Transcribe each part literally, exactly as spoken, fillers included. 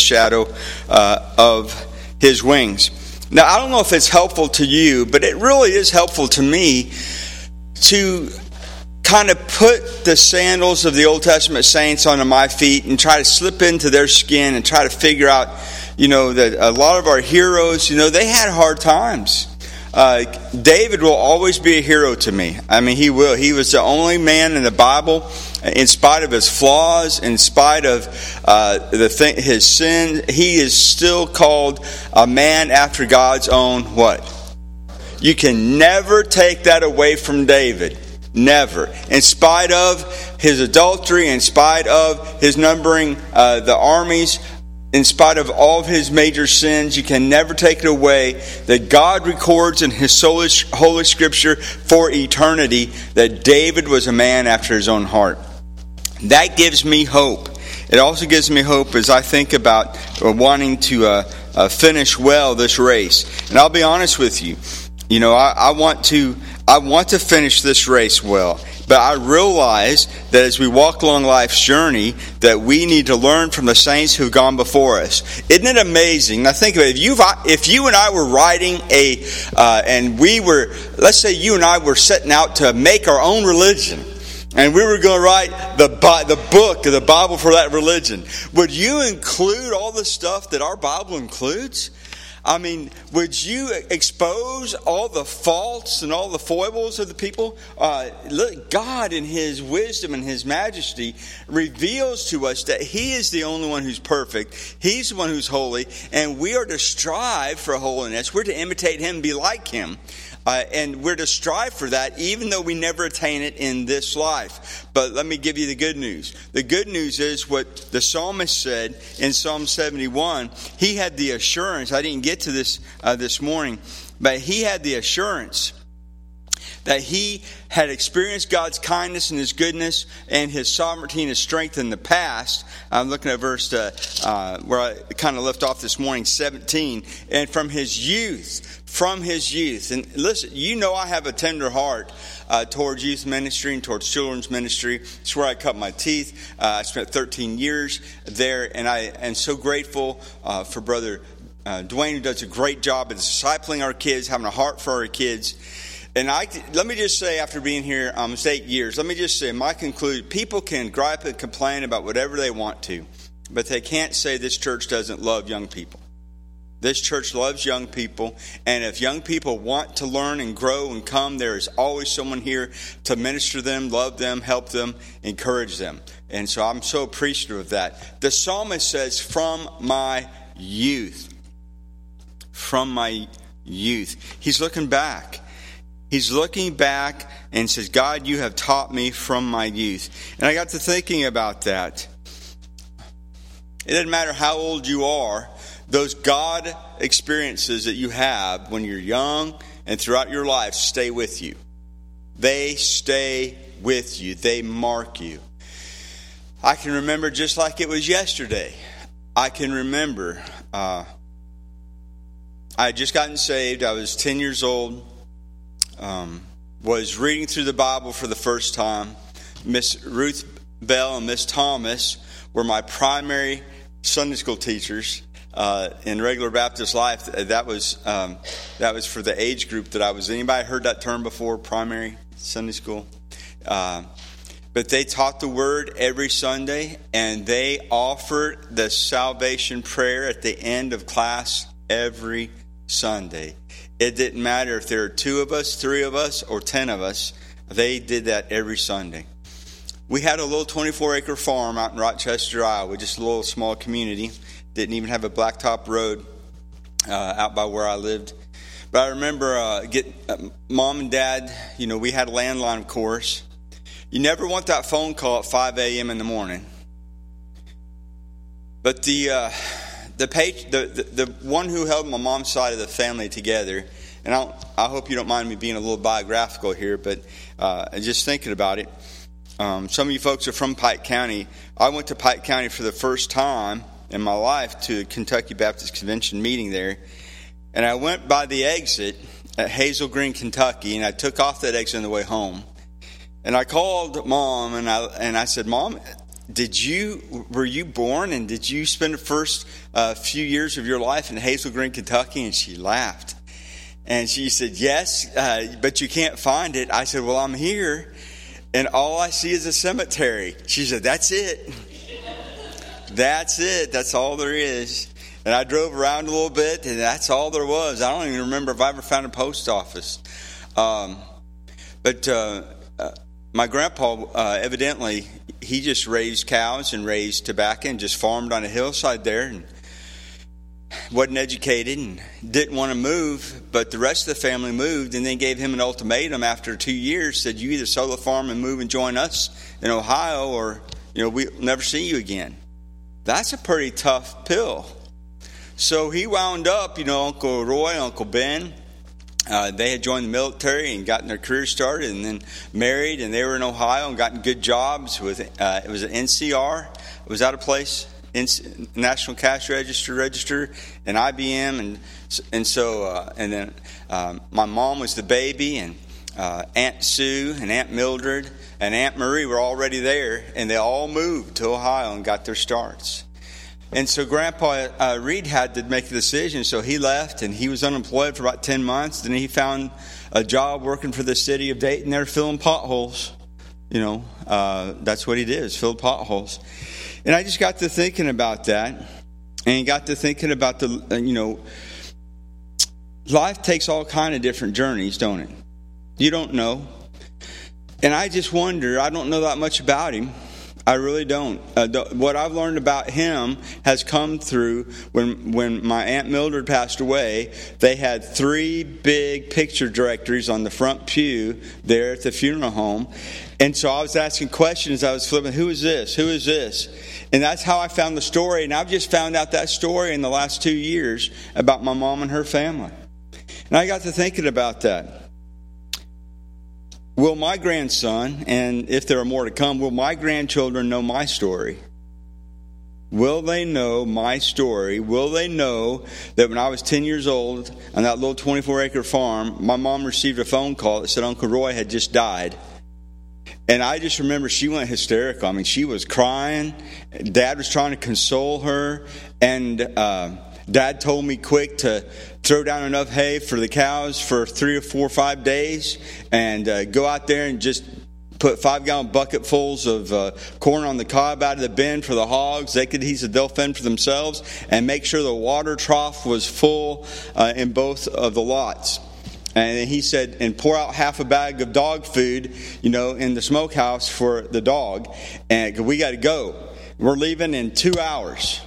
shadow uh, of his wings. Now, I don't know if it's helpful to you, but it really is helpful to me to kind of put the sandals of the Old Testament saints onto my feet and try to slip into their skin and try to figure out, you know, that a lot of our heroes, you know, they had hard times. Uh, David will always be a hero to me. I mean, he will. He was the only man in the Bible, in spite of his flaws, in spite of uh, the thing, his sin, he is still called a man after God's own what? You can never take that away from David. Never. In spite of his adultery, in spite of his numbering uh, the armies, in spite of all of his major sins, you can never take it away that God records in his Holy Scripture for eternity that David was a man after his own heart. That gives me hope. It also gives me hope as I think about wanting to uh, uh, finish well this race. And I'll be honest with you, you know, I, I want to I want to finish this race well. But I realize that as we walk along life's journey, that we need to learn from the saints who've gone before us. Isn't it amazing? Now think of it. If you if you and I were writing a, uh, and we were, let's say you and I were setting out to make our own religion, and we were going to write the the book of the Bible for that religion, would you include all the stuff that our Bible includes? I mean, would you expose all the faults and all the foibles of the people? Uh, look, God in His wisdom and His majesty reveals to us that He is the only one who's perfect. He's the one who's holy, and we are to strive for holiness. We're to imitate Him and be like Him. Uh, and we're to strive for that even though we never attain it in this life. But let me give you the good news. The good news is what the psalmist said in Psalm seventy-one. He had the assurance, I didn't get to this uh, this morning, but he had the assurance that he had experienced God's kindness and His goodness and His sovereignty and His strength in the past. I'm looking at verse uh, uh, where I kind of left off this morning, seventeen. And from his youth, from his youth. And listen, you know I have a tender heart uh, towards youth ministry and towards children's ministry. It's where I cut my teeth. Uh, I spent thirteen years there, and I am so grateful uh, for Brother uh, Dwayne, who does a great job of discipling our kids, having a heart for our kids. And I, let me just say, after being here almost eight years, let me just say, my conclusion, people can gripe and complain about whatever they want to, but they can't say this church doesn't love young people. This church loves young people, and if young people want to learn and grow and come, there is always someone here to minister to them, love them, help them, encourage them. And so I'm so appreciative of that. The psalmist says, from my youth, from my youth. He's looking back. He's looking back and says, God, you have taught me from my youth. And I got to thinking about that. It doesn't matter how old you are, those God experiences that you have when you're young and throughout your life stay with you. They stay with you. They mark you. I can remember just like it was yesterday. I can remember uh, I had just gotten saved. I was ten years old. Um, was reading through the Bible for the first time. Miss Ruth Bell and Miss Thomas were my primary Sunday school teachers uh, in regular Baptist life. That was um, that was for the age group that I was. Anybody heard that term before? Primary Sunday school. Uh, but they taught the Word every Sunday, and they offered the salvation prayer at the end of class every Sunday. It didn't matter if there were two of us, three of us, or ten of us. They did that every Sunday. We had a little twenty-four acre farm out in Rochester, Iowa, just a little small community. Didn't even have a blacktop road uh, out by where I lived. But I remember uh, get, uh, Mom and Dad, you know, we had a landline, of course. You never want that phone call at five a.m. in the morning. But the... Uh, The, page, the, the the one who held my mom's side of the family together, and I, I hope you don't mind me being a little biographical here, but uh, just thinking about it. Um, some of you folks are from Pike County. I went to Pike County for the first time in my life to a Kentucky Baptist Convention meeting there, and I went by the exit at Hazel Green, Kentucky, and I took off that exit on the way home. And I called Mom, and I and I said, Mom, did you, were you born and did you spend the first uh, few years of your life in Hazel Green, Kentucky? And she laughed. And she said, yes, uh, but you can't find it. I said, well, I'm here, and all I see is a cemetery. She said, that's it. That's it. That's all there is. And I drove around a little bit, and that's all there was. I don't even remember if I ever found a post office. Um, but uh, uh, my grandpa, uh, evidently, he just raised cows and raised tobacco and just farmed on a hillside there, and wasn't educated and didn't want to move, but the rest of the family moved, and then gave him an ultimatum after two years, said, you either sell the farm and move and join us in Ohio, or, you know, we'll never see you again. That's a pretty tough pill. So he wound up, you know, Uncle Roy, Uncle Ben, uh, they had joined the military and gotten their career started, and then married, and they were in Ohio and gotten good jobs with, uh, it was an N C R, was that a place? National Cash Register, Register, and I B M, and and so uh, and then um, my mom was the baby, and uh, Aunt Sue and Aunt Mildred and Aunt Marie were already there, and they all moved to Ohio and got their starts. And so Grandpa uh, Reed had to make a decision, so he left, and he was unemployed for about ten months. Then he found a job working for the city of Dayton. They're filling potholes. You know, uh, that's what he did, is filled potholes. And I just got to thinking about that, and got to thinking about the, you know, life takes all kind of different journeys, don't it? You don't know. And I just wonder, I don't know that much about him. I really don't. Uh, the, what I've learned about him has come through when when my Aunt Mildred passed away. They had three big picture directories on the front pew there at the funeral home. And so I was asking questions. I was flipping, who is this? Who is this? And that's how I found the story. And I've just found out that story in the last two years about my mom and her family. And I got to thinking about that. Will my grandson, and if there are more to come, will my grandchildren know my story? Will they know my story? Will they know that when I was ten years old on that little twenty-four acre farm, my mom received a phone call that said Uncle Roy had just died? And I just remember she went hysterical. I mean, she was crying. Dad was trying to console her. And uh, Dad told me quick to throw down enough hay for the cows for three or four or five days. And uh, go out there and just put five-gallon bucketfuls of uh, corn on the cob out of the bin for the hogs. They could, he said, they'll fend for themselves. And make sure the water trough was full uh, in both of the lots. And he said, and pour out half a bag of dog food, you know, in the smokehouse for the dog. And we got to go. We're leaving in two hours.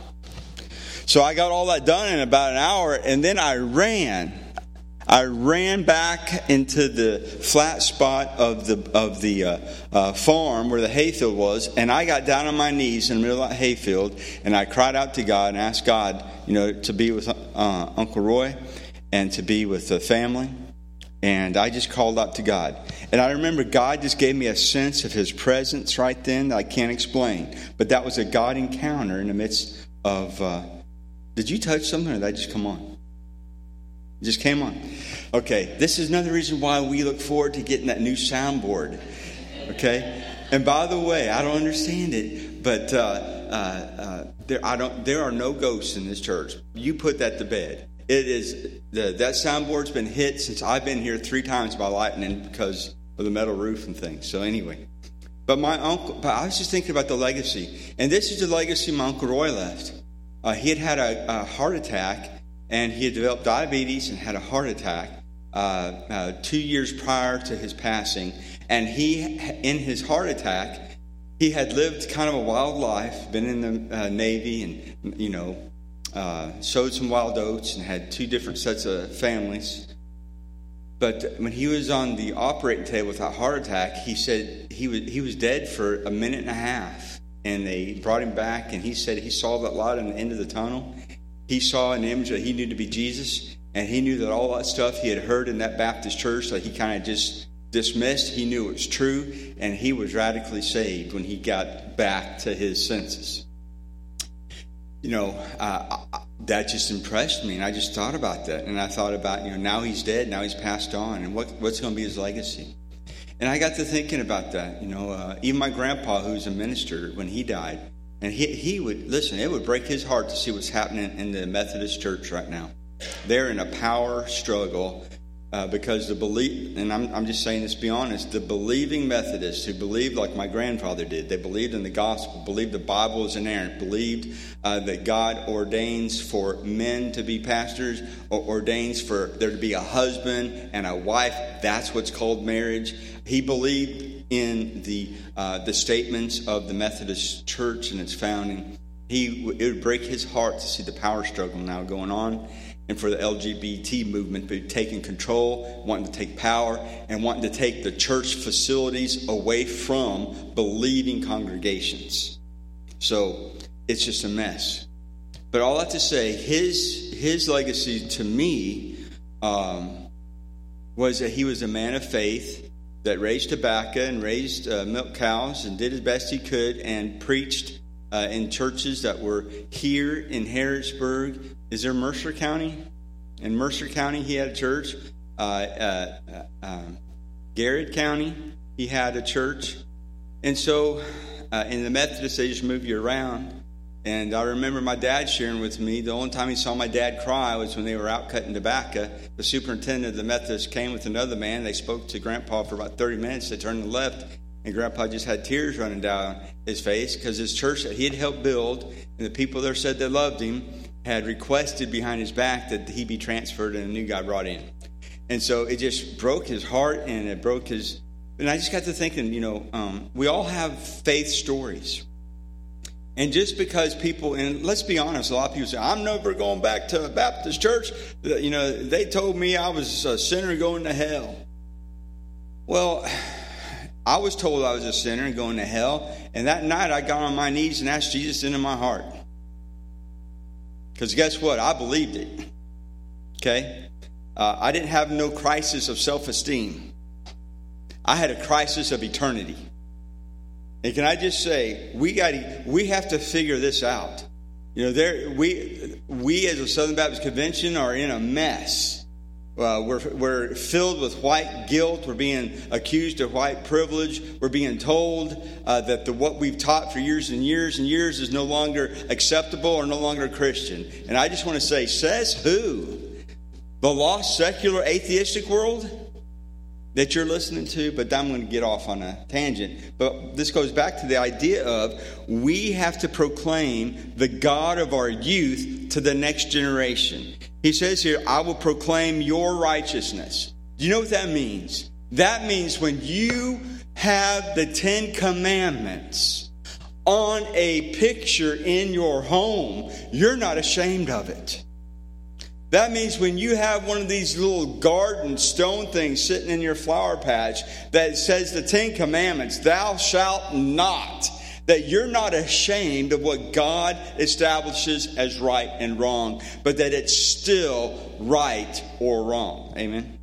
So I got all that done in about an hour, and then I ran. I ran back into the flat spot of the of the uh, uh, farm where the hayfield was, and I got down on my knees in the middle of that hayfield, and I cried out to God and asked God, you know, to be with uh, Uncle Roy and to be with the family. And I just called out to God. And I remember God just gave me a sense of His presence right then that I can't explain. But that was a God encounter in the midst of... Uh, did you touch something, or did that just come on? It just came on. Okay, this is another reason why we look forward to getting that new soundboard. Okay? And by the way, I don't understand it, but uh, uh, uh, there, I don't, there are no ghosts in this church. You put that to bed. It is the, that soundboard's been hit since I've been here three times by lightning because of the metal roof and things. So anyway, but my uncle, but I was just thinking about the legacy, and this is the legacy my Uncle Roy left. Uh, he had had a, a heart attack, and he had developed diabetes and had a heart attack uh, uh, two years prior to his passing. And he, in his heart attack, he had lived kind of a wild life, been in the uh, Navy, and you know. Uh, sowed some wild oats and had two different sets of families. But when he was on the operating table with that heart attack, he said he was he was dead for a minute and a half. And they brought him back, and he said he saw that light on the end of the tunnel. He saw an image that he knew to be Jesus, and he knew that all that stuff he had heard in that Baptist church that he kind of just dismissed, he knew it was true, and he was radically saved when he got back to his senses. You know, uh, that just impressed me, and I just thought about that. And I thought about, you know, now he's dead, now he's passed on, and what, what's going to be his legacy? And I got to thinking about that. You know, uh, even my grandpa, who's a minister, when he died, and he, he would, listen, it would break his heart to see what's happening in the Methodist Church right now. They're in a power struggle uh, because the belief, and I'm, I'm just saying this, be honest, the believing Methodists who believed like my grandfather did, they believed in the gospel, believed the Bible is inerrant, believed uh, that God ordains for men to be pastors, or ordains for there to be a husband and a wife. That's what's called marriage. He believed in the uh, the statements of the Methodist Church and its founding. He it would break his heart to see the power struggle now going on, and for the L G B T movement be taking control, wanting to take power, and wanting to take the church facilities away from believing congregations. So it's just a mess. But all that to say, his his legacy to me um, was that he was a man of faith that raised tobacco and raised uh, milk cows and did as best he could and preached uh, in churches that were here in Harrisburg. Is there Mercer County? In Mercer County, he had a church. Uh, uh, uh, uh, Garrett County, he had a church. And so uh, in the Methodist, they just move you around. And I remember my dad sharing with me, the only time he saw my dad cry was when they were out cutting tobacco. The superintendent of the Methodist came with another man. They spoke to Grandpa for about thirty minutes. They turned to the left, and Grandpa just had tears running down his face because his church that he had helped build, and the people there said they loved him, had requested behind his back that he be transferred and a new guy brought in. And so it just broke his heart, and it broke his... And I just got to thinking, you know, um, we all have faith stories. And just because people, and let's be honest, a lot of people say, I'm never going back to a Baptist church. You know, they told me I was a sinner going to hell. Well, I was told I was a sinner and going to hell. And that night I got on my knees and asked Jesus into my heart. Because guess what? I believed it. Okay? Uh, I didn't have no crisis of self-esteem. I had a crisis of eternity. And can I just say, we got we have to figure this out. You know, there we we as a Southern Baptist Convention are in a mess. Uh, we're we're filled with white guilt. We're being accused of white privilege. We're being told uh, that the what we've taught for years and years and years is no longer acceptable or no longer Christian. And I just want to say, says who? The lost, secular, atheistic world that you're listening to, but I'm going to get off on a tangent. But this goes back to the idea of we have to proclaim the God of our youth to the next generation. He says here, I will proclaim your righteousness. Do you know what that means? That means when you have the Ten Commandments on a picture in your home, you're not ashamed of it. That means when you have one of these little garden stone things sitting in your flower patch that says the Ten Commandments, thou shalt not, that you're not ashamed of what God establishes as right and wrong, but that it's still right or wrong. Amen?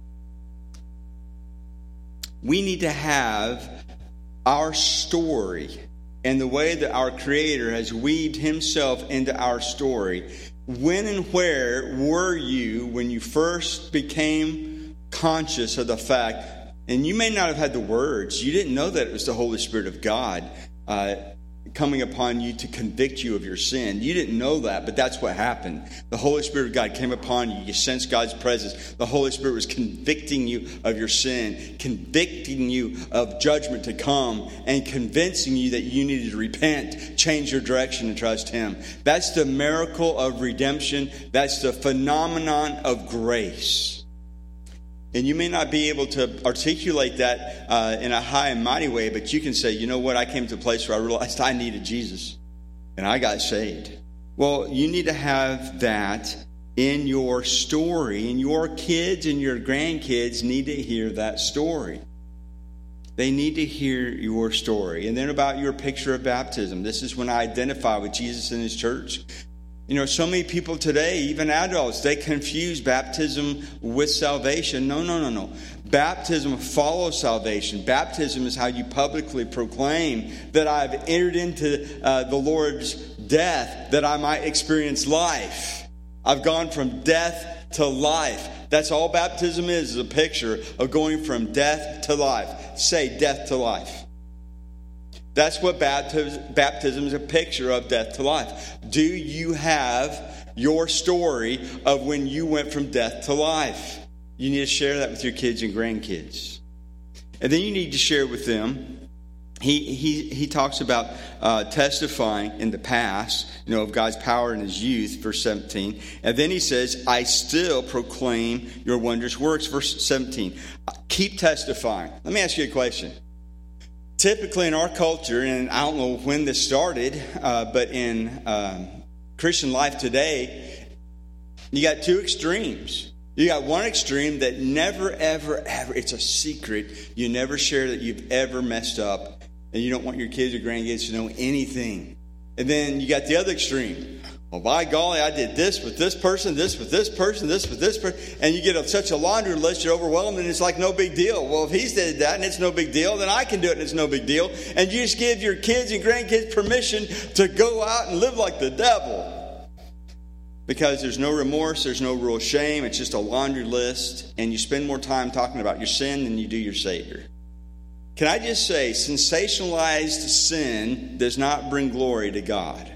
We need to have our story and the way that our Creator has weaved Himself into our story. When and where were you when you first became conscious of the fact, and you may not have had the words, you didn't know that it was the Holy Spirit of God uh, coming upon you to convict you of your sin. You didn't know that, but that's what happened. The Holy Spirit of God came upon you. You sensed God's presence. The Holy Spirit was convicting you of your sin, convicting you of judgment to come, and convincing you that you needed to repent, change your direction, and trust Him. That's the miracle of redemption. That's the phenomenon of grace. And you may not be able to articulate that uh, in a high and mighty way, but you can say, you know what, I came to a place where I realized I needed Jesus, and I got saved. Well, you need to have that in your story, and your kids and your grandkids need to hear that story. They need to hear your story. And then about your picture of baptism. This is when I identify with Jesus and His church. You know, so many people today, even adults, they confuse baptism with salvation. No, no, no, no. Baptism follows salvation. Baptism is how you publicly proclaim that I've entered into uh, the Lord's death that I might experience life. I've gone from death to life. That's all baptism is, is a picture of going from death to life. say death to life. That's what baptism, baptism is a picture of, death to life. Do you have your story of when you went from death to life? You need to share that with your kids and grandkids. And then you need to share with them. He he he talks about uh, testifying in the past, you know, of God's power in his youth, verse seventeen. And then he says, I still proclaim your wondrous works, verse seventeen. Keep testifying. Let me ask you a question. Typically in our culture, and I don't know when this started, uh, but in um, Christian life today, you got two extremes. You got one extreme that never, ever, ever, it's a secret. You never share that you've ever messed up, and you don't want your kids or grandkids to know anything. And then you got the other extreme. Well, by golly, I did this with this person, this with this person, this with this person. And you get a, such a laundry list, you're overwhelmed, and it's like no big deal. Well, if he's did that and it's no big deal, then I can do it and it's no big deal. And you just give your kids and grandkids permission to go out and live like the devil. Because there's no remorse, there's no real shame. It's just a laundry list. And you spend more time talking about your sin than you do your Savior. Can I just say, sensationalized sin does not bring glory to God.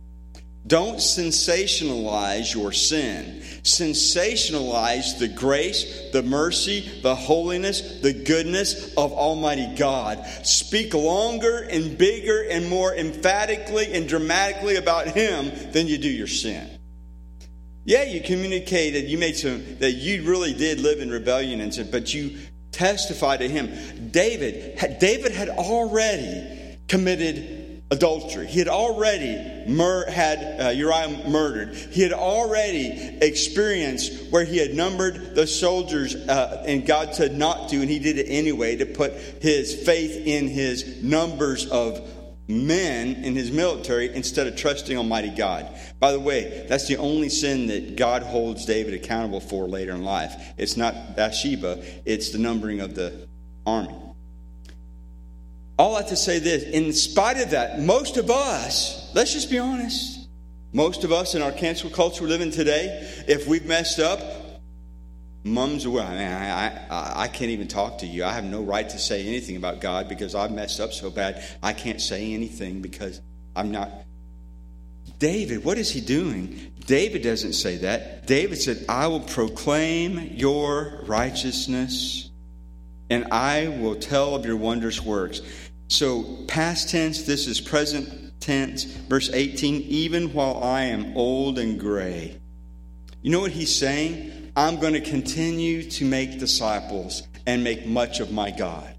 Don't sensationalize your sin. Sensationalize the grace, the mercy, the holiness, the goodness of Almighty God. Speak longer and bigger and more emphatically and dramatically about Him than you do your sin. Yeah, you communicated, you made some, that you really did live in rebellion and sin, but you testified to Him. David, David had already committed adultery. He had already mur- had uh, Uriah murdered. He had already experienced where he had numbered the soldiers, uh, and God said not to, and he did it anyway to put his faith in his numbers of men in his military instead of trusting Almighty God. By the way, that's the only sin that God holds David accountable for later in life. It's not Bathsheba, it's the numbering of the army. All I have to say this, in spite of that, most of us, let's just be honest, most of us in our cancel culture we live in today, if we've messed up, mums away. I, mean, I, I, I can't even talk to you. I have no right to say anything about God because I've messed up so bad. I can't say anything because I'm not. David, what is he doing? David doesn't say that. David said, I will proclaim your righteousness and I will tell of your wondrous works. So past tense, this is present tense. Verse eighteen, even while I am old and gray. You know what he's saying? I'm going to continue to make disciples and make much of my God.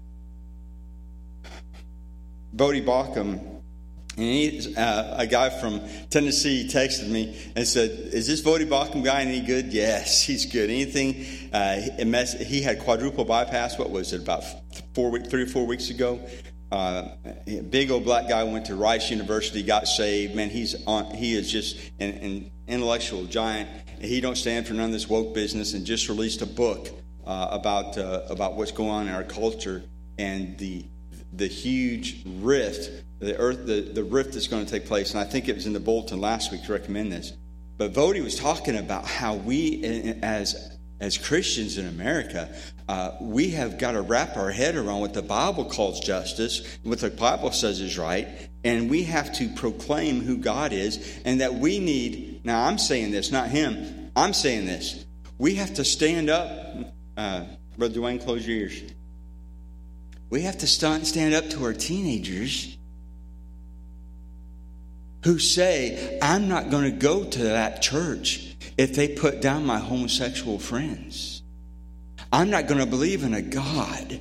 Bodie Baucham, and he, uh, a guy from Tennessee, texted me and said, is this Bodie Baucham guy any good? Yes, he's good. Anything, uh, he had quadruple bypass, what was it, about four week, three or four weeks ago? Uh, a big old black guy went to Rice University, got saved. Man, he's on. He is just an, an intellectual giant. He don't stand for none of this woke business, and just released a book uh, about uh, about what's going on in our culture and the the huge rift, the earth, the, the rift that's going to take place. And I think it was in the bulletin last week to recommend this. But Bodie was talking about how we, as as Christians in America, uh, we have got to wrap our head around what the Bible calls justice, what the Bible says is right, and we have to proclaim who God is, and that we need, now I'm saying this, not him, I'm saying this, we have to stand up, uh, Brother Dwayne, close your ears. We have to stand, stand up to our teenagers who say, I'm not going to go to that church if they put down my homosexual friends. I'm not going to believe in a God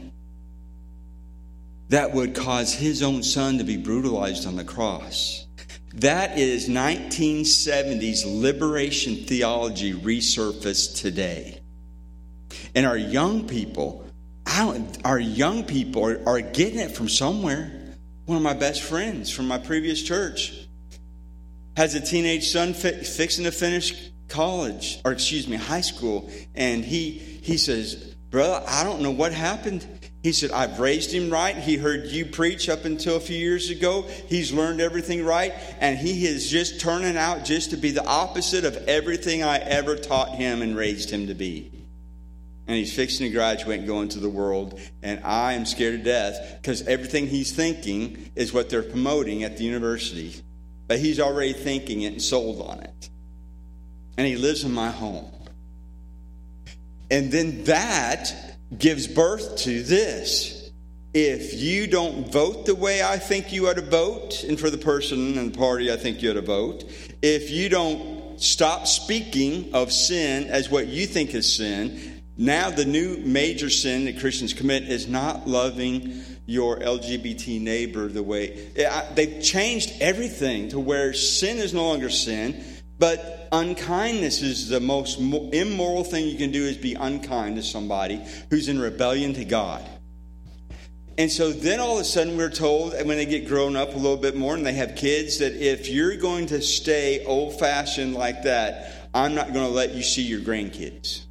that would cause his own son to be brutalized on the cross. That is nineteen seventies liberation theology resurfaced today. And our young people, I don't, our young people are, are getting it from somewhere. One of my best friends from my previous church has a teenage son fi- fixing to finish college, or excuse me, high school, and he he says, brother, I don't know what happened. He said, I've raised him right. He heard you preach up until a few years ago. He's learned everything right, and he is just turning out just to be the opposite of everything I ever taught him and raised him to be. And he's fixing to graduate and go into the world. And I am scared to death because everything he's thinking is what they're promoting at the university. But he's already thinking it and sold on it. And he lives in my home. And then that gives birth to this. If you don't vote the way I think you ought to vote, and for the person and the party I think you ought to vote, if you don't stop speaking of sin as what you think is sin, now the new major sin that Christians commit is not loving your L G B T neighbor the way... They've changed everything to where sin is no longer sin, but unkindness is the most immoral thing you can do, is be unkind to somebody who's in rebellion to God. And so then all of a sudden we're told, when they get grown up a little bit more and they have kids, that if you're going to stay old-fashioned like that, I'm not going to let you see your grandkids.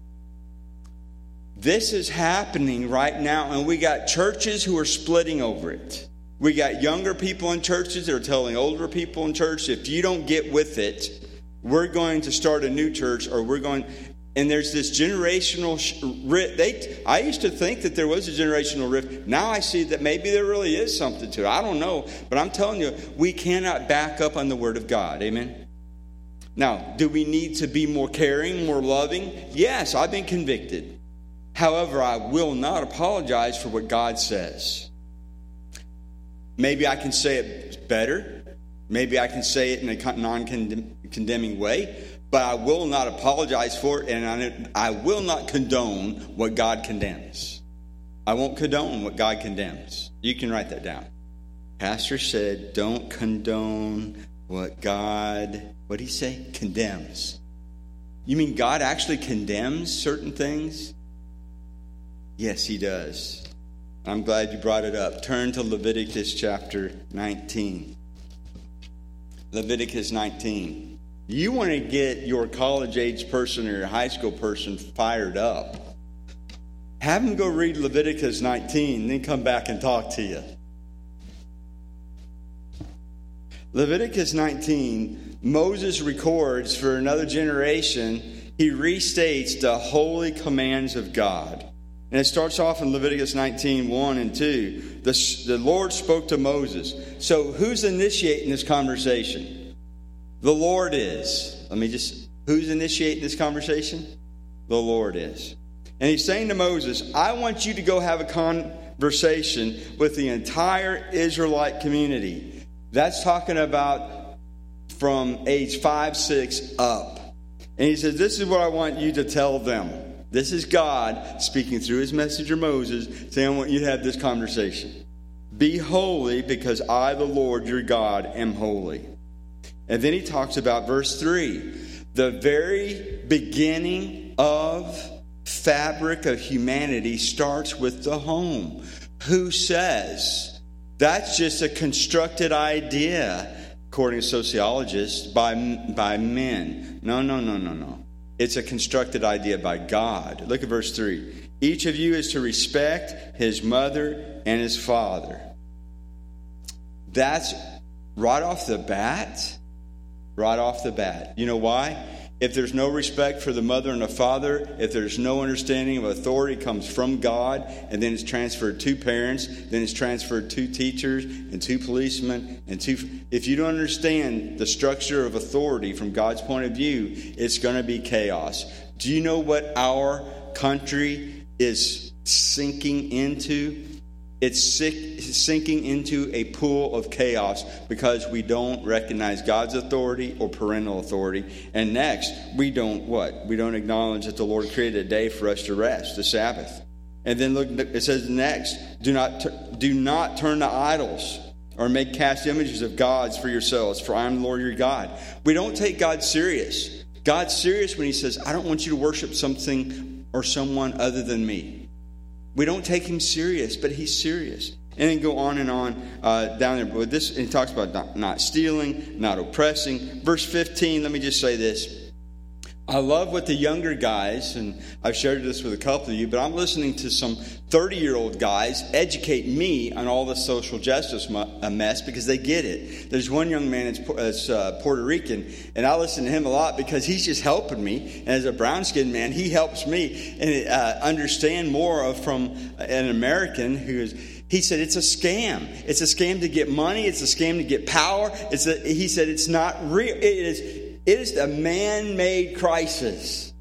This is happening right now, and we got churches who are splitting over it. We got younger people in churches that are telling older people in church, if you don't get with it, we're going to start a new church, or we're going... And there's this generational rift. They, I used to think that there was a generational rift. Now I see that maybe there really is something to it. I don't know. But I'm telling you, we cannot back up on the Word of God. Amen? Now, do we need to be more caring, more loving? Yes, I've been convicted. However, I will not apologize for what God says. Maybe I can say it better. Maybe I can say it in a non-condemning way. But I will not apologize for it, and I, I will not condone what God condemns. I won't condone what God condemns. You can write that down. Pastor said, don't condone what God, what did he say? Condemns. You mean God actually condemns certain things? Yes, he does. I'm glad you brought it up. Turn to Leviticus chapter nineteen. Leviticus nineteen. You want to get your college-age person or your high school person fired up. Have them go read Leviticus nineteen, then come back and talk to you. Leviticus nineteen, Moses records for another generation, he restates the holy commands of God. And it starts off in Leviticus nineteen, one and two. The, the Lord spoke to Moses. So who's initiating this conversation? The Lord is. Let me just, who's initiating this conversation? The Lord is. And he's saying to Moses, I want you to go have a conversation with the entire Israelite community. That's talking about from age five, six up. And he says, this is what I want you to tell them. This is God speaking through his messenger Moses, saying, I want you to have this conversation. Be holy because I, the Lord, your God, am holy. And then he talks about verse three. The very beginning of fabric of humanity starts with the home. Who says? That's just a constructed idea, according to sociologists, by, by men. No, no, no, no, no. It's a constructed idea by God. Look at verse three. Each of you is to respect his mother and his father. That's right off the bat. Right off the bat. You know why? If there's no respect for the mother and the father, if there's no understanding of authority comes from God, and then it's transferred to parents, then it's transferred to teachers and to policemen and to... If you don't understand the structure of authority from God's point of view, it's going to be chaos. Do you know what our country is sinking into? It's sick, sinking into a pool of chaos because we don't recognize God's authority or parental authority. And next, we don't what? We don't acknowledge that the Lord created a day for us to rest, the Sabbath. And then look, it says next, do not do not turn to idols or make cast images of gods for yourselves, for I am the Lord your God. We don't take God serious. God's serious when he says, I don't want you to worship something or someone other than me. We don't take him serious, but he's serious. And then go on and on uh, down there. But this, he talks about not, not stealing, not oppressing. Verse fifteen, let me just say this. I love what the younger guys, and I've shared this with a couple of you, but I'm listening to some thirty-year-old guys educate me on all the social justice mess because they get it. There's one young man that's uh, Puerto Rican, and I listen to him a lot because he's just helping me. And as a brown-skinned man, he helps me and uh, understand more of from an American who is... He said it's a scam. It's a scam to get money. It's a scam to get power. It's a, he said it's not real. It is, it is a man-made crisis.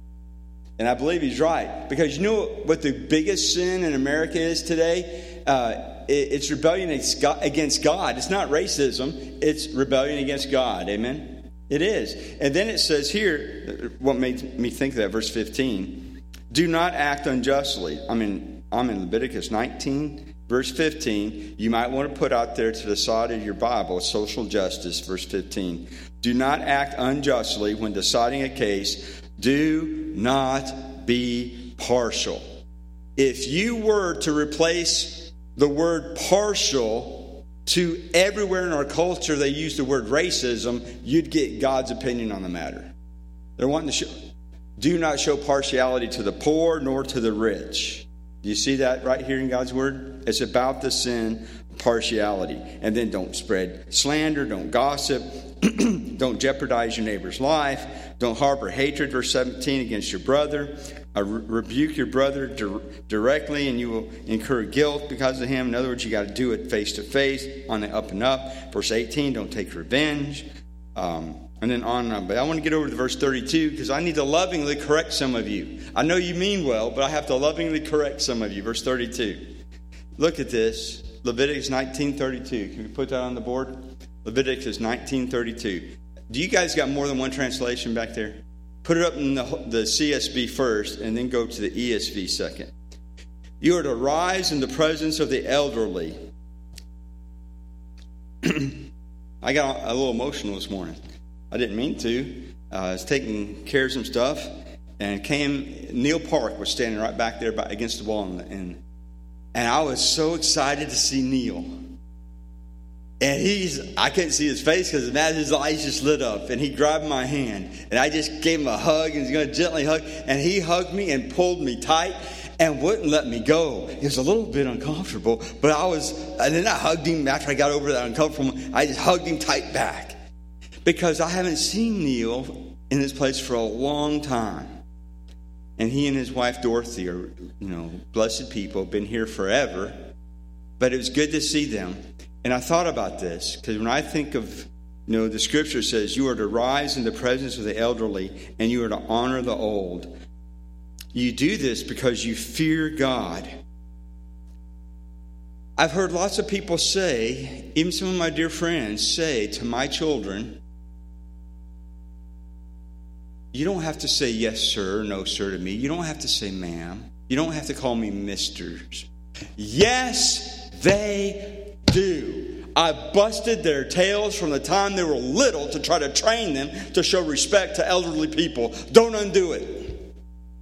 And I believe he's right. Because you know what the biggest sin in America is today? Uh, it, it's rebellion against God. It's not racism. It's rebellion against God. Amen? It is. And then it says here, what made me think of that, verse fifteen. Do not act unjustly. I mean, I'm in Leviticus nineteen. Verse fifteen, you might want to put out there to the side of your Bible, social justice, verse fifteen. Do not act unjustly when deciding a case. Do not be partial. If you were to replace the word partial to everywhere in our culture they use the word racism, you'd get God's opinion on the matter. They're wanting to show, do not show partiality to the poor nor to the rich. Do you see that right here in God's word? It's about the sin of partiality. And then don't spread slander, don't gossip, don't jeopardize your neighbor's life, don't harbor hatred, verse seventeen, against your brother. Uh, re- rebuke your brother di- directly and you will incur guilt because of him. In other words, you got to do it face to face, on the up and up. Verse eighteen, don't take revenge. Um, and then on and on. But I want to get over to verse thirty-two because I need to lovingly correct some of you. I know you mean well, but I have to lovingly correct some of you. Verse thirty-two. Look at this. Leviticus nineteen thirty-two. Can we put that on the board? Leviticus nineteen thirty-two. Do you guys got more than one translation back there? Put it up in the, the C S B first and then go to the E S V second. You are to rise in the presence of the elderly. I got a little emotional this morning. I didn't mean to. Uh, I was taking care of some stuff, and came. Neil Park was standing right back there by, against the wall, and, and and I was so excited to see Neil. And he's, I couldn't see his face because his eyes just lit up. And he grabbed my hand, and I just gave him a hug, and he's going to gently hug. And he hugged me and pulled me tight and wouldn't let me go. It was a little bit uncomfortable, but I was. And then I hugged him after I got over that uncomfortable. I just hugged him tight back. Because I haven't seen Neil in this place for a long time. And he and his wife Dorothy are, you know, blessed people, been here forever. But it was good to see them. And I thought about this, because when I think of, you know, the scripture says, you are to rise in the presence of the elderly, and you are to honor the old. You do this because you fear God. I've heard lots of people say, even some of my dear friends say to my children, you don't have to say yes, sir, no, sir to me. You don't have to say ma'am. You don't have to call me mister. Yes, they do. I busted their tails from the time they were little to try to train them to show respect to elderly people. Don't undo it.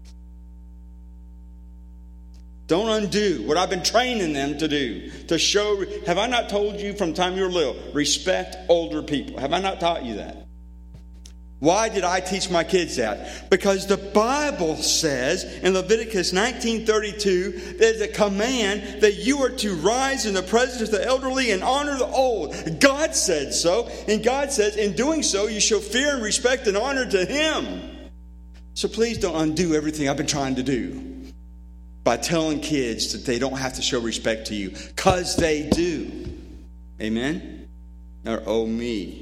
Don't undo what I've been training them to do. To show, have I not told you from the time you were little, respect older people? Have I not taught you that? Why did I teach my kids that? Because the Bible says in Leviticus nineteen thirty-two, there's a command that you are to rise in the presence of the elderly and honor the old. God said so. And God says, in doing so, you show fear and respect and honor to Him. So please don't undo everything I've been trying to do by telling kids that they don't have to show respect to you. Because they do. Amen? Or oh me.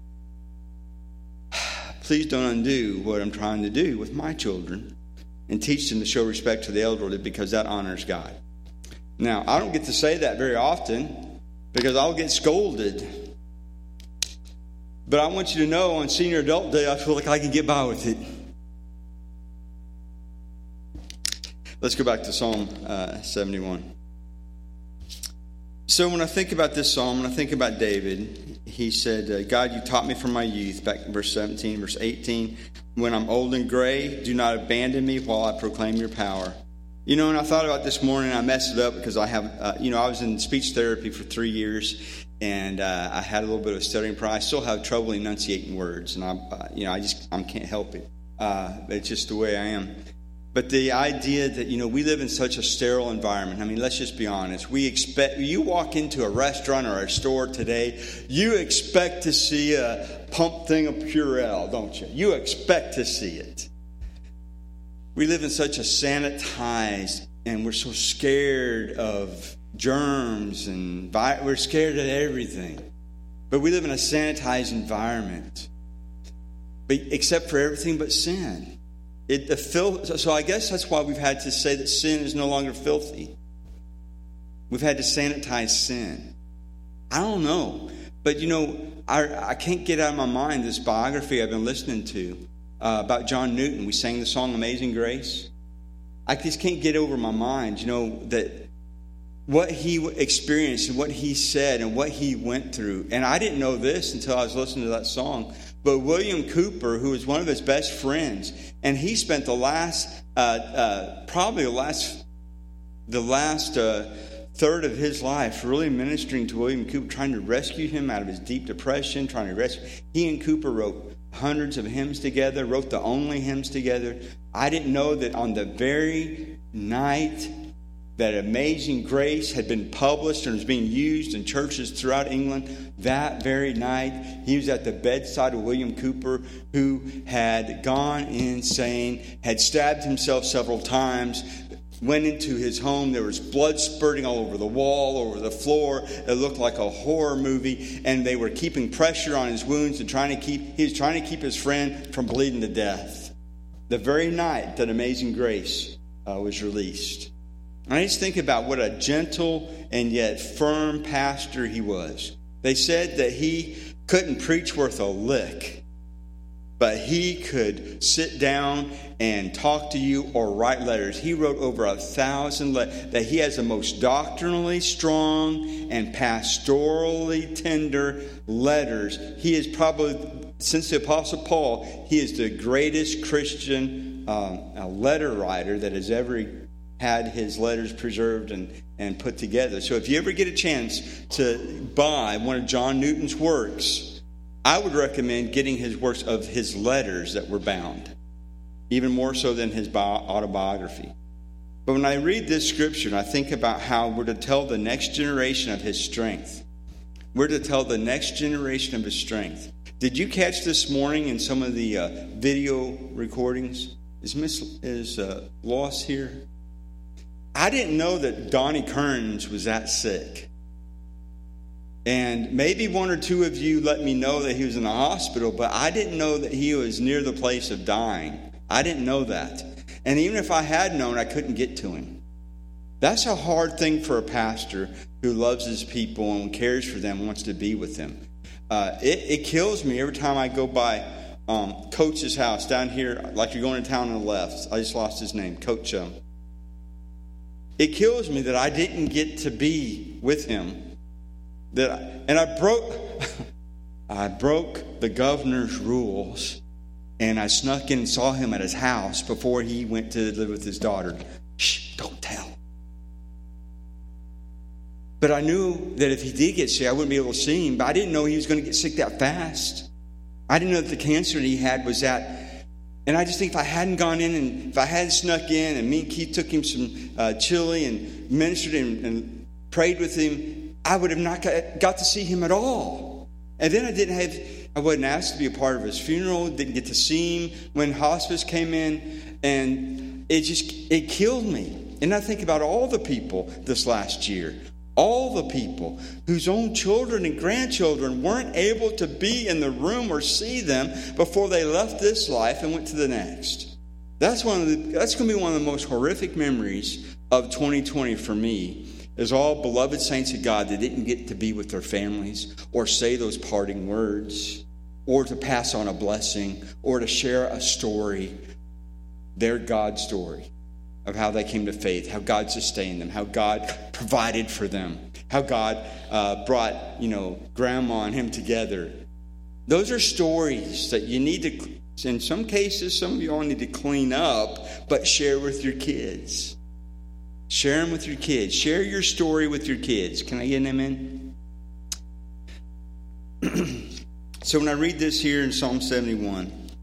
Please don't undo what I'm trying to do with my children and teach them to show respect to the elderly, because that honors God. Now, I don't get to say that very often because I'll get scolded. But I want you to know on Senior Adult Day, I feel like I can get by with it. Let's go back to Psalm uh, seventy-one. So when I think about this psalm, when I think about David, he said, uh, God, you taught me from my youth, back in verse seventeen, verse eighteen, when I'm old and gray, do not abandon me while I proclaim your power. You know, and I thought about this morning, I messed it up because I have, uh, you know, I was in speech therapy for three years, and uh, I had a little bit of a stuttering problem. I still have trouble enunciating words, and I, uh, you know, I just I can't help it. Uh, it's just the way I am. But the idea that, you know, we live in such a sterile environment. I mean, let's just be honest. We expect, you walk into a restaurant or a store today, you expect to see a pump thing of Purell, don't you? You expect to see it. We live in such a sanitized, and we're so scared of germs, and vi- we're scared of everything. But we live in a sanitized environment. But except for everything but sin. It, the fil- so I guess that's why we've had to say that sin is no longer filthy. We've had to sanitize sin. I don't know. But, you know, I, I can't get out of my mind this biography I've been listening to uh, about John Newton. We sang the song Amazing Grace. I just can't get over my mind, you know, that what he experienced and what he said and what he went through. And I didn't know this until I was listening to that song. But William Cooper, who was one of his best friends, and he spent the last, uh, uh, probably the last, the last uh, third of his life really ministering to William Cooper, trying to rescue him out of his deep depression, trying to rescue. He and Cooper wrote hundreds of hymns together, wrote the only hymns together. I didn't know that on the very night that Amazing Grace had been published and was being used in churches throughout England, that very night, he was at the bedside of William Cooper, who had gone insane, had stabbed himself several times, went into his home. There was blood spurting all over the wall, over the floor. It looked like a horror movie, and they were keeping pressure on his wounds and trying to keep, he was trying to keep his friend from bleeding to death. The very night that Amazing Grace uh, was released. And I just think about what a gentle and yet firm pastor he was. They said that he couldn't preach worth a lick, but he could sit down and talk to you or write letters. He wrote over a thousand letters. That he has the most doctrinally strong and pastorally tender letters. He is probably, since the Apostle Paul, he is the greatest Christian um, letter writer that has ever had his letters preserved and, and put together. So if you ever get a chance to buy one of John Newton's works, I would recommend getting his works of his letters that were bound, even more so than his bio- autobiography. But when I read this scripture and I think about how we're to tell the next generation of his strength, we're to tell the next generation of his strength. Did you catch this morning in some of the uh, video recordings? Is Miss is uh, Loss here? I didn't know that Donnie Kearns was that sick. And maybe one or two of you let me know that he was in the hospital, but I didn't know that he was near the place of dying. I didn't know that. And even if I had known, I couldn't get to him. That's a hard thing for a pastor who loves his people and cares for them, wants to be with them. Uh, it, it kills me every time I go by um, Coach's house down here, like you're going to town on the left. I just lost his name, Coach. Um, it kills me that I didn't get to be with him. That I, and I broke, I broke the governor's rules, and I snuck in and saw him at his house before he went to live with his daughter. Shh, don't tell. But I knew that if he did get sick, I wouldn't be able to see him. But I didn't know he was going to get sick that fast. I didn't know that the cancer that he had was that. And I just think if I hadn't gone in and if I hadn't snuck in and me and Keith took him some uh, chili and ministered and, and prayed with him, I would have not got, got to see him at all. And then I didn't have, I wasn't asked to be a part of his funeral, didn't get to see him when hospice came in. And it just, it killed me. And I think about all the people this last year. All the people whose own children and grandchildren weren't able to be in the room or see them before they left this life and went to the next. That's one of the, that's going to be one of the most horrific memories of twenty twenty for me, is all beloved saints of God that didn't get to be with their families or say those parting words or to pass on a blessing or to share a story, their God story. Of how they came to faith, how God sustained them, how God provided for them, how God uh, brought, you know, grandma and him together. Those are stories that you need to, in some cases, some of you all need to clean up, but share with your kids. Share them with your kids. Share your story with your kids. Can I get an amen? So when I read this here in Psalm seventy-one,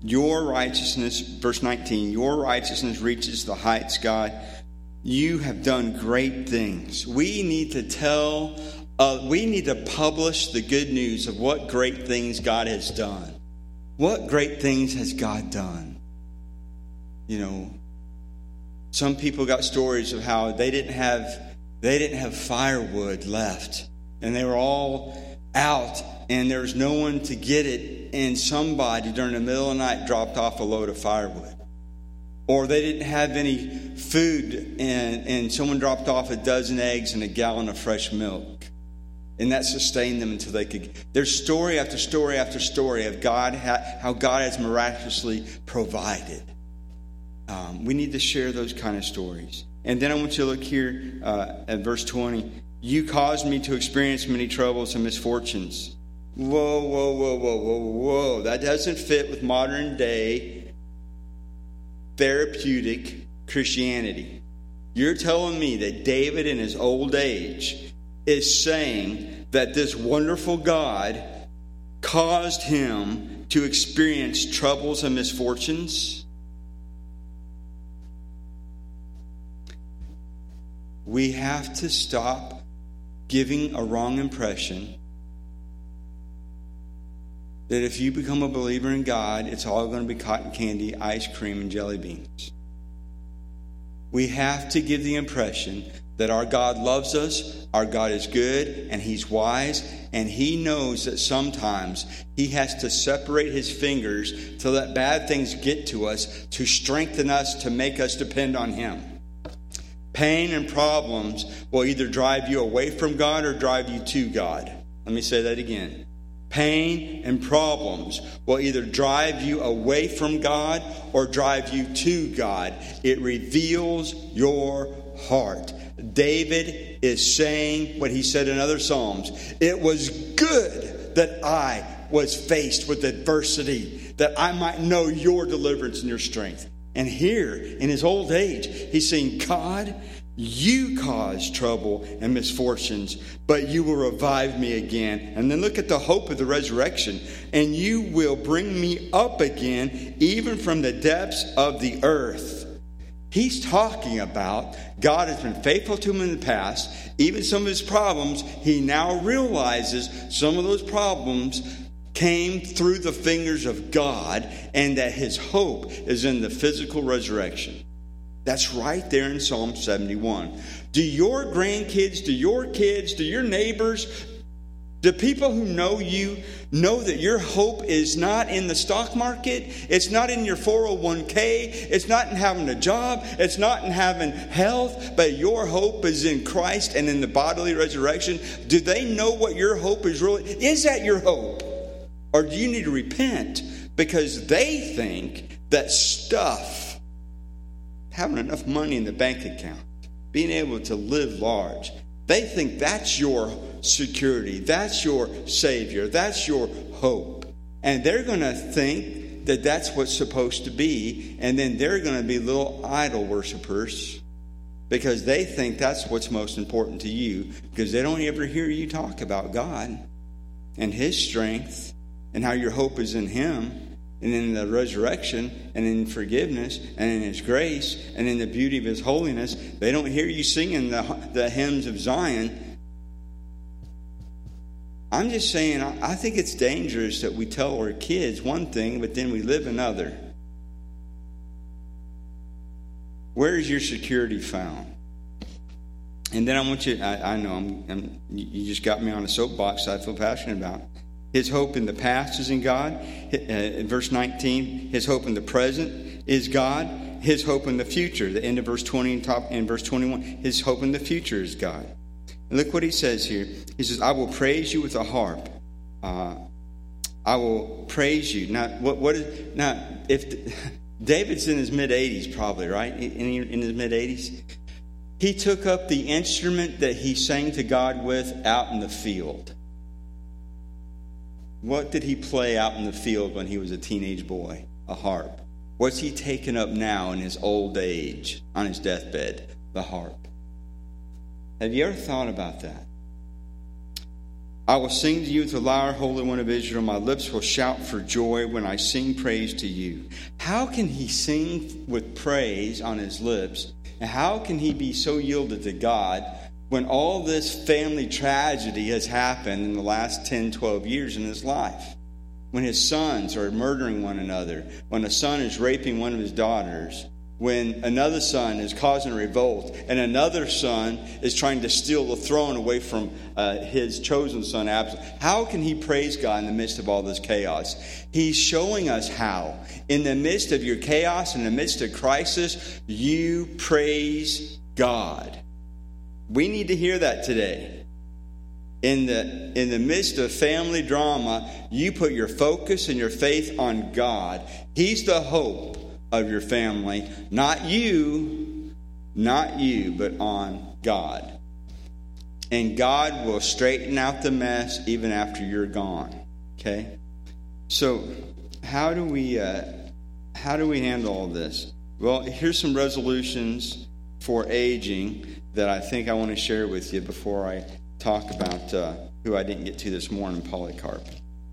Your righteousness, verse nineteen, your righteousness reaches the heights, God. You have done great things. We need to tell, uh, we need to publish the good news of what great things God has done. What great things has God done? You know, some people got stories of how they didn't have, they didn't have firewood left. And they were all out and there was no one to get it. And somebody during the middle of the night dropped off a load of firewood. Or they didn't have any food and, and someone dropped off a dozen eggs and a gallon of fresh milk. And that sustained them until they could. There's story after story after story of God, how God has miraculously provided. Um, we need to share those kind of stories. And then I want you to look here uh, at verse twenty. You caused me to experience many troubles and misfortunes. Whoa, whoa, whoa, whoa, whoa, whoa. That doesn't fit with modern day therapeutic Christianity. You're telling me that David in his old age is saying that this wonderful God caused him to experience troubles and misfortunes? We have to stop giving a wrong impression that if you become a believer in God, it's all going to be cotton candy, ice cream, and jelly beans. We have to give the impression that our God loves us, our God is good, and He's wise, and He knows that sometimes He has to separate His fingers to let bad things get to us, to strengthen us, to make us depend on Him. Pain and problems will either drive you away from God or drive you to God. Let me say that again. Pain and problems will either drive you away from God or drive you to God. It reveals your heart. David is saying what he said in other Psalms. It was good that I was faced with adversity, that I might know your deliverance and your strength. And here, in his old age, he's saying, God, you caused trouble and misfortunes, but you will revive me again. And then look at the hope of the resurrection. And you will bring me up again, even from the depths of the earth. He's talking about God has been faithful to him in the past. Even some of his problems, he now realizes some of those problems came through the fingers of God, and that his hope is in the physical resurrection. That's right there in Psalm seventy-one. Do your grandkids, do your kids, do your neighbors, do people who know you know that your hope is not in the stock market? It's not in your four oh one k. It's not in having a job. It's not in having health. But your hope is in Christ and in the bodily resurrection. Do they know what your hope is really? Is that your hope? Or do you need to repent because they think that stuff, having enough money in the bank account, being able to live large, they think that's your security, that's your savior, that's your hope. And they're going to think that that's what's supposed to be, and then they're going to be little idol worshipers because they think that's what's most important to you, because they don't ever hear you talk about God and His strength and how your hope is in Him and in the resurrection and in forgiveness and in His grace and in the beauty of His holiness. They don't hear you singing the, the hymns of Zion. I'm just saying, I think it's dangerous that we tell our kids one thing, but then we live another. Where is your security found? And then I want you, I, I know I'm, I'm, you just got me on a soapbox I feel passionate about. His hope in the past is in God. In verse nineteen, his hope in the present is God. His hope in the future, the end of verse twenty and top in verse twenty-one, his hope in the future is God. And look what he says here. He says, I will praise you with a harp. Uh, I will praise you. Now, what, what is, now, if the, David's in his mid-eighties probably, right? In, in his mid-eighties. He took up the instrument that he sang to God with out in the field. What did he play out in the field when he was a teenage boy? A harp. What's he taken up now in his old age, on his deathbed? The harp. Have you ever thought about that? I will sing to you with the lyre, Holy One of Israel. My lips will shout for joy when I sing praise to you. How can he sing with praise on his lips? And how can he be so yielded to God when all this family tragedy has happened in the last ten, twelve years in his life? When his sons are murdering one another, when a son is raping one of his daughters, when another son is causing a revolt, and another son is trying to steal the throne away from uh, his chosen son, Absalom. How can he praise God in the midst of all this chaos? He's showing us how. In the midst of your chaos, in the midst of crisis, you praise God. We need to hear that today. In the, in the midst of family drama, you put your focus and your faith on God. He's the hope of your family. Not you, not you, but on God. And God will straighten out the mess even after you're gone. Okay? So, how do we uh, how do we handle all this? Well, here's some resolutions for aging that I think I want to share with you before I talk about uh, who I didn't get to this morning, Polycarp.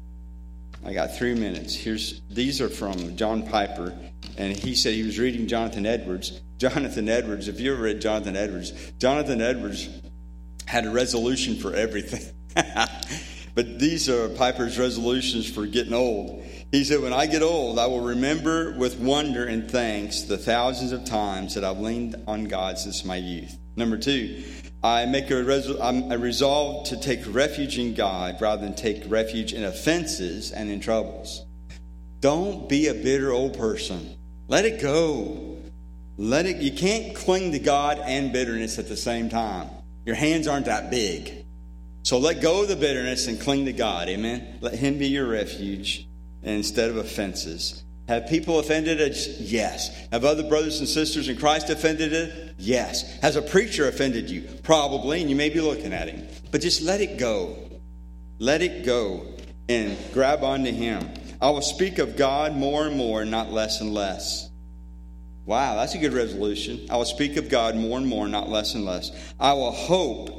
I got three minutes. Here's these are from John Piper, and he said he was reading Jonathan Edwards. Jonathan Edwards, if you ever read Jonathan Edwards, Jonathan Edwards had a resolution for everything. But these are Piper's resolutions for getting old. He said, when I get old, I will remember with wonder and thanks the thousands of times that I've leaned on God since my youth. Number two, I make a resol- I'm a resolve to take refuge in God rather than take refuge in offenses and in troubles. Don't be a bitter old person. Let it go. Let it. You can't cling to God and bitterness at the same time. Your hands aren't that big. So let go of the bitterness and cling to God. Amen. Let Him be your refuge instead of offenses. Have people offended us? Yes. Have other brothers and sisters in Christ offended us? Yes. Has a preacher offended you? Probably, and you may be looking at him. But just let it go. Let it go and grab onto Him. I will speak of God more and more, not less and less. Wow, that's a good resolution. I will speak of God more and more, not less and less. I will hope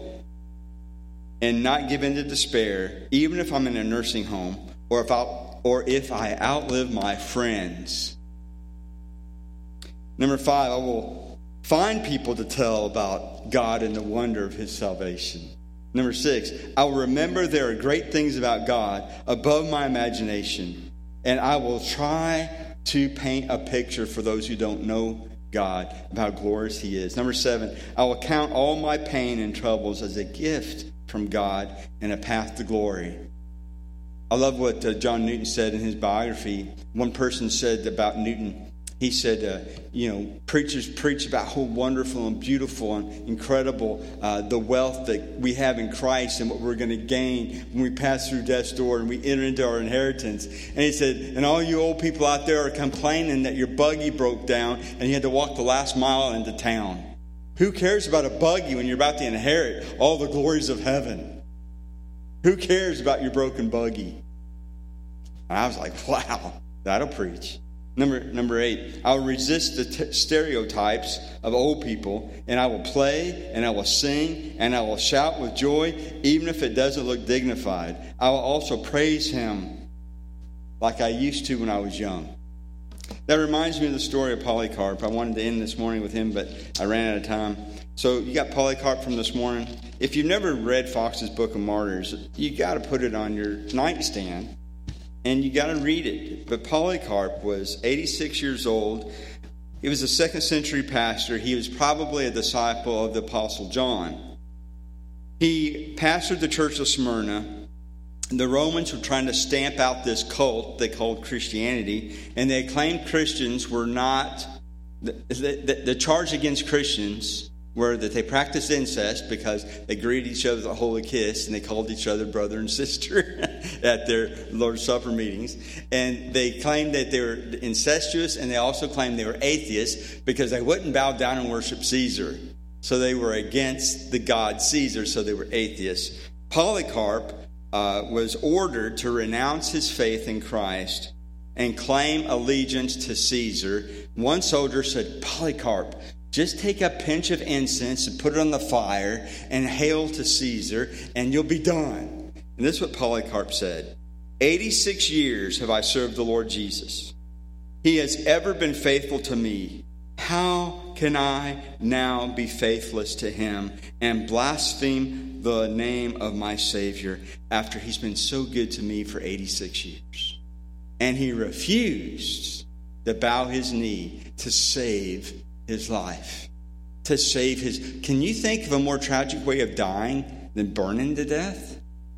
and not give in to despair, even if I'm in a nursing home or if I'll Or if I outlive my friends. Number five, I will find people to tell about God and the wonder of His salvation. Number six, I will remember there are great things about God above my imagination. And I will try to paint a picture for those who don't know God of how glorious He is. Number seven, I will count all my pain and troubles as a gift from God and a path to glory. I love what uh, John Newton said in his biography. One person said about Newton, he said, uh, you know, preachers preach about how wonderful and beautiful and incredible uh, the wealth that we have in Christ and what we're going to gain when we pass through death's door and we enter into our inheritance. And he said, and all you old people out there are complaining that your buggy broke down and you had to walk the last mile into town. Who cares about a buggy when you're about to inherit all the glories of heaven? Who cares about your broken buggy? And I was like, wow, that'll preach. Number number eight, I will resist the t- stereotypes of old people, and I will play, and I will sing, and I will shout with joy, even if it doesn't look dignified. I will also praise Him like I used to when I was young. That reminds me of the story of Polycarp. I wanted to end this morning with him, but I ran out of time. So you got Polycarp from this morning. If you've never read Fox's Book of Martyrs, you got to put it on your nightstand and you got to read it. But Polycarp was eighty-six years old. He was a second century pastor. He was probably a disciple of the Apostle John. He pastored the church of Smyrna. The Romans were trying to stamp out this cult they called Christianity, and they claimed Christians were not, the, the, the charge against Christians were that they practiced incest because they greeted each other with a holy kiss, and they called each other brother and sister at their Lord's Supper meetings. And they claimed that they were incestuous, and they also claimed they were atheists because they wouldn't bow down and worship Caesar. So they were against the god Caesar, so they were atheists. Polycarp uh, was ordered to renounce his faith in Christ and claim allegiance to Caesar. One soldier said, Polycarp, just take a pinch of incense and put it on the fire and hail to Caesar, and you'll be done. And this is what Polycarp said. eighty-six years have I served the Lord Jesus. He has ever been faithful to me. How can I now be faithless to him and blaspheme the name of my Savior after he's been so good to me for eighty-six years? And he refused to bow his knee to save his life. To save his... Can you think of a more tragic way of dying than burning to death?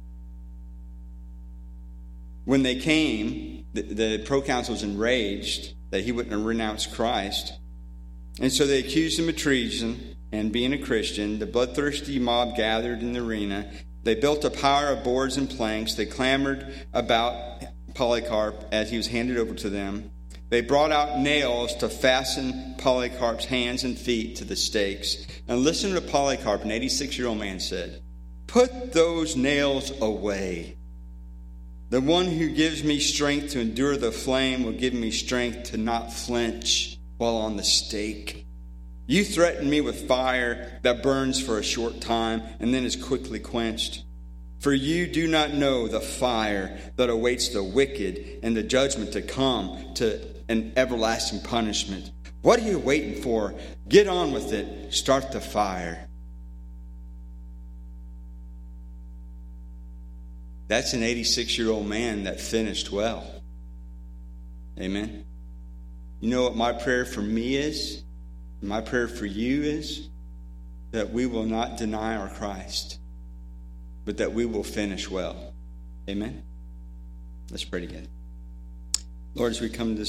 When they came, the, the proconsul was enraged that he wouldn't renounce Christ. And so they accused him of treason and being a Christian. The bloodthirsty mob gathered in the arena. They built a pyre of boards and planks. They clamored about Polycarp as he was handed over to them. They brought out nails to fasten Polycarp's hands and feet to the stakes. And listen to Polycarp, an eighty-six-year-old man, said, "Put those nails away. The one who gives me strength to endure the flame will give me strength to not flinch while on the stake. You threaten me with fire that burns for a short time and then is quickly quenched. For you do not know the fire that awaits the wicked and the judgment to come to an everlasting punishment. What are you waiting for? Get on with it. Start the fire." That's an eighty-six-year-old man that finished well. Amen. You know what my prayer for me is? My prayer for you is that we will not deny our Christ, but that we will finish well. Amen. Let's pray together. Lord, as we come to this